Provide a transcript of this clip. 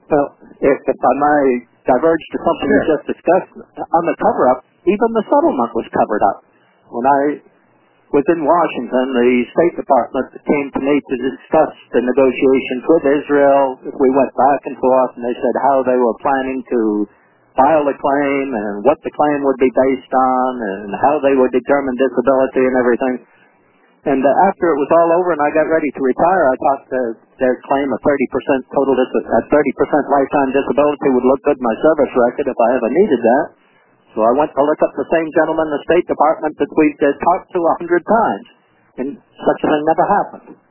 Well, if I might diverge to something we just discussed, on the cover-up, even the settlement was covered up. When I was in Washington, the State Department came to me to discuss the negotiations with Israel. We went back and forth, and they said how they were planning to file a claim and what the claim would be based on and how they would determine disability and everything. And after it was all over and I got ready to retire, I thought their claim of 30% total, 30% lifetime disability would look good in my service record if I ever needed that. So I went to look up the same gentleman in the State Department that we'd talked to 100 times, and such a thing never happened.